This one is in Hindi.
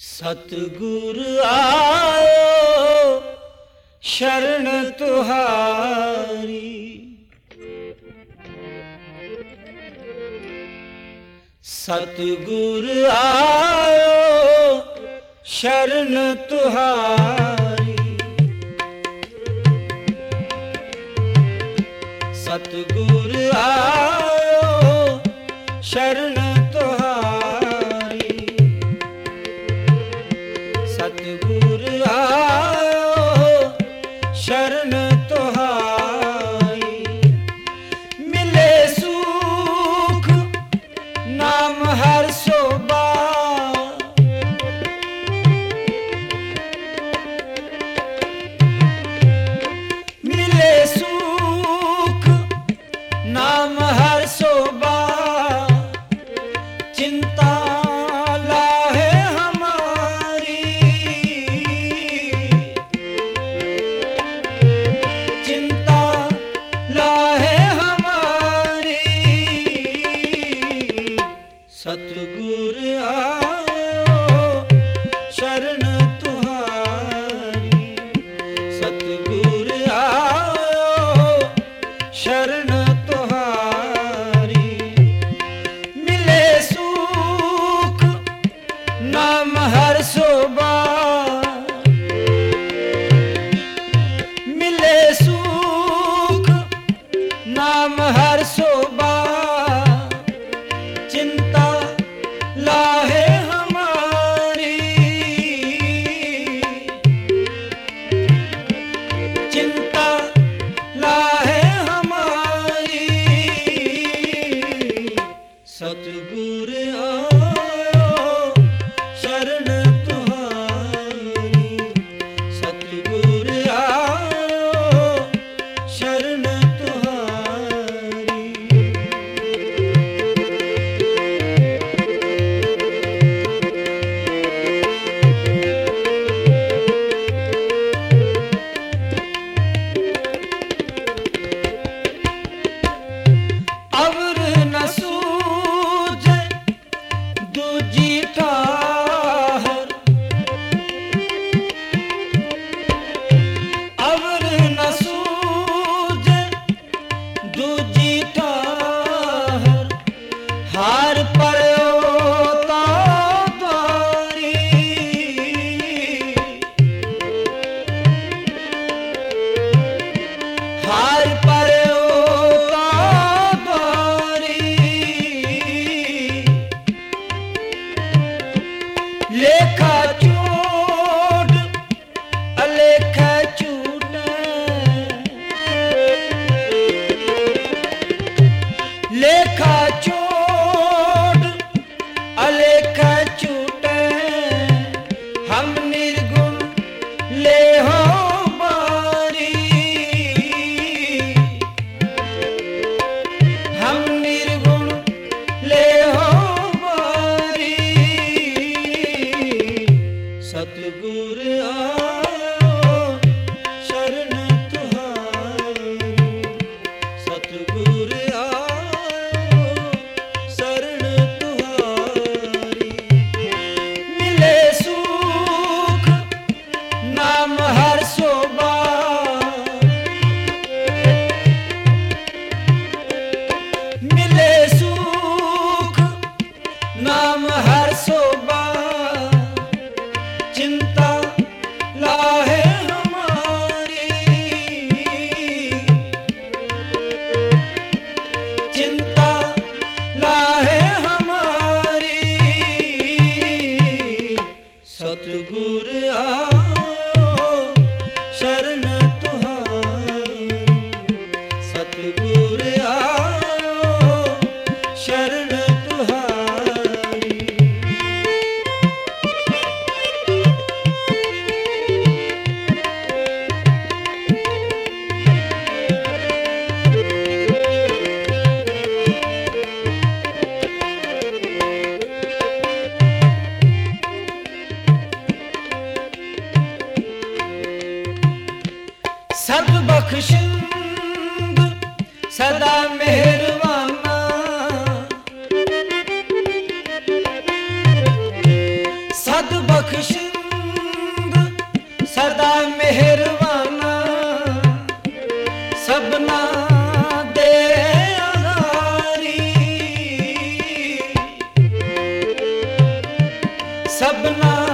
सतगुर आयो शरण तुहारी, सतगुर आयो शरण तुहारी, सतगुर आयो शरण तुहारी, सतगुर आयो शरण तुहारी। मिले सुख नाम हर शोभा, मिले सुख नाम हर शोभा, चिंता लाहे हमारी, चिंता लाहे हमारी। सतगुर आयो शरण तुहारी, सतगुर आयो शरण तुहारी। मिले सुख नाम हर शोभा, मिले सुख नाम हर शोभा, चिंता लाहे हमारी, चिंता लाहे हमारी। सतगुर आयो शरण तुहारी, सतगुर आयो शरण तुहारी। अवर न सूझे दूजी ठाहर, अवर न सूझे दूजी ठाहर, हार पड़ो तारी, हार पड़ो लेखा चोट अलेखा चूटे, लेखा चोट अलेखा चूटे। हम निर्गुण ले हो बारी, हम निर्गुण ले हो बारी। सतगुर आयो शरण तुहारी, सतगुर आयो शरण तुहारी। मिले सुख नाम हर शोभा, मिले सुख नाम हर शोभा, चिंता लाहे हमारी, चिंता लाहे हमारी। सतगुर आयो शरण तुहारी, सतगुर आयो शरण तुहारी। सब बख्शिंद सदा मेहरबाना, सद दात बख्शिंद सदा मेहरबाना सबना दे आधारी सबना